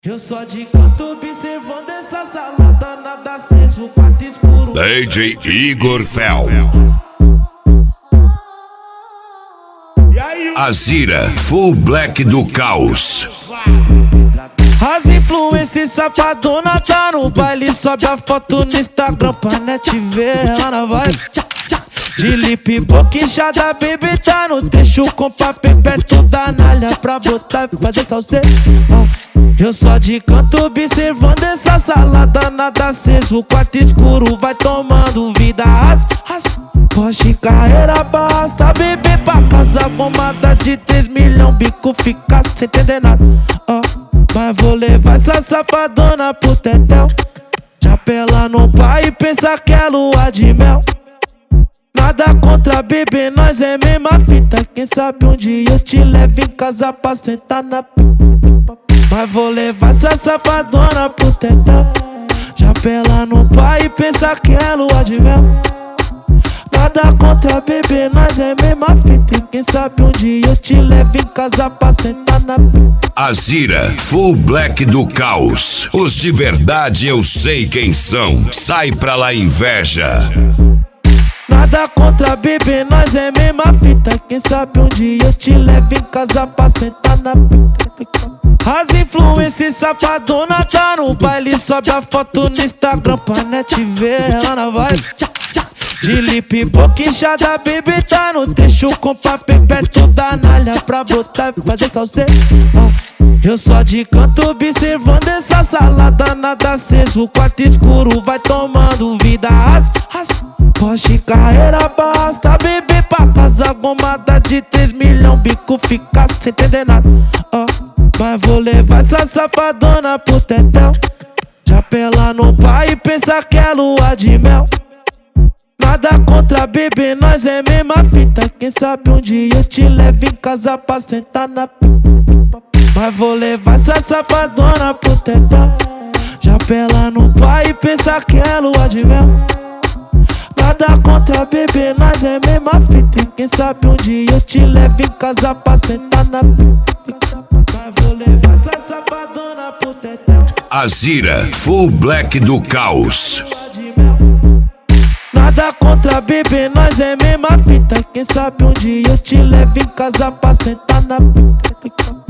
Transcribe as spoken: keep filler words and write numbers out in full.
Eu só de canto observando essa salada, nada aceso, quarto escuro. D J Igor Fel. Azira, Full Black do Caos. As influências safadona tá no baile, sobe a foto no Instagram pra net ver ela na vibe. De lip boquinchada, baby tá no trecho com papel perto da nalha pra botar e fazer salseiro. Eu só de canto observando essa salada, nada aceso, quarto escuro vai tomando vida. As, as, Porsche carreira basta, bebê pra casa, bombada de três milhões, bico fica sem entender nada. Oh, mas vou levar essa safadona pro tetel, já pela no pai e pensa que é lua de mel. Nada contra bebê, nós é mesma fita, quem sabe um dia eu te levo em casa pra sentar na pipa. Mas vou levar essa safadona pro tetel, já pela no pai e pensa que é lua de mel. Nada contra bebê, nós é mesma fita, quem sabe um dia eu te levo em casa pra sentar na pipa. Azira, Full Black do Caos. Os de verdade eu sei quem são. Sai pra lá, inveja. Nada contra bebê, nós é mesma fita, quem sabe um dia eu te levo em casa pra sentar na pica. As influências safadona tá no baile, sobe a foto no Instagram pra net ver ela na vibe. De lip boquinchada, baby tá no trecho com papel perto da nalha pra botar e fazer salseiro. Eu só de canto observando essa salada, nada aceso, quarto escuro vai tomando vida. As, as, Porsche carreira basta, bebê pra casa, bombada de três milhões, bico fica sem entender nada. Oh, mas vou levar essa safadona pro tetel, já pela no pai e pensa que é lua de mel. Nada contra bebê, nós é mesma fita, quem sabe um dia eu te levo em casa pra sentar na pipa. Mas vou levar essa safadona pro tetel, já pela no pai e pensa que é lua de mel. Nada contra bebê, nós é mesma fita, quem sabe um dia eu te levo em casa pra sentar na pipa. Mas vou levar essa safadona pro tetel, Azira, Full Black do Caos. Nada contra bebê, nós é mesma fita, quem sabe um dia eu te levo em casa pra sentar na pica.